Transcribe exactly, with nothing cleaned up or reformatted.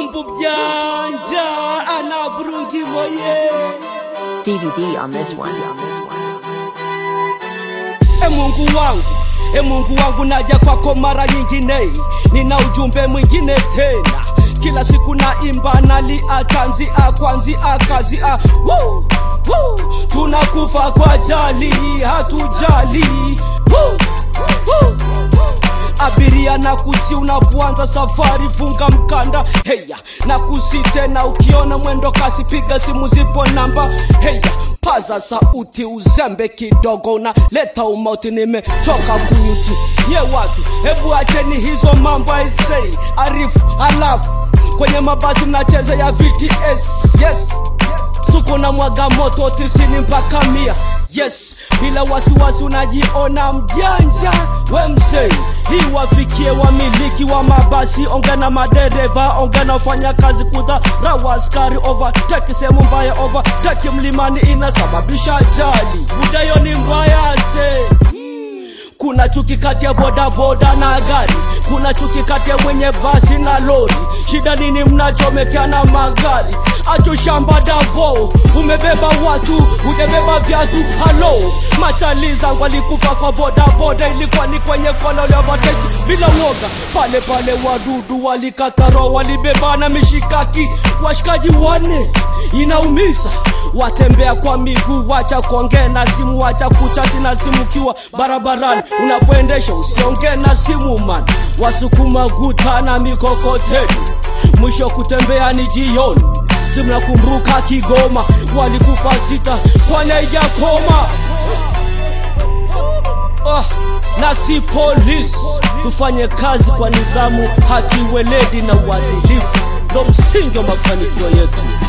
Mumbu Bjanja anaburungi moye. D V D on this one. E Mungu wangu, e Mungu wangu naja kwako mara nyingine. Nina ujumbe mwingine tena. Kila siku naimba nalia tanzi akwanzi akazi a woo woo. Tunakufa kwa jali hatujali woo woo. Abiria na kusi unapoanza safari funga mkanda heya na kusi tena ukiona mwendo kasi piga simu zipo namba heya paza sauti uzembe kidogo na leta umauti nimechoka kuyuti ye watu hebu acheni hizo mambo I say arifu alafu kwenye mabasi mnacheza ya V T S yes suko na mwaga moto tisini mpaka mia yes bila wasiwasi unajiona mjanja we msei hii wafikie wamiliki wa mabasi onge na madereva onge na wafanya kazi kudharau askari overtake sehemu mbaya overtake mlimani inasababisha ajali budayo ni mbaya se kuna chuki kati ya boda boda na gari kuna chuki kati ya mwenye basi na lori shida nini mnachomekeana magari acho shamba davo umebeba watu hujebeba viatu halo machaliza walikufa kwa boda boda ilikuwa ni kwenye kona ya overtake bila woga pale pale wadudu walikataro walibebana mishikaki washikaji wane inaumisa watembea kwa miguu wacha kuongea na simu wacha kuchati na simu kiwa barabarani unapoendesha usiongee na simu man wasukuma guta na mikokoteni mwisho kutembea ni jioni simna kumruka Kigoma walikufa sita kwa neja koma oh, na si police tufanye kazi kwa nidhamu haki weledi na uadilifu ndo msingi wa mafanikio yetu.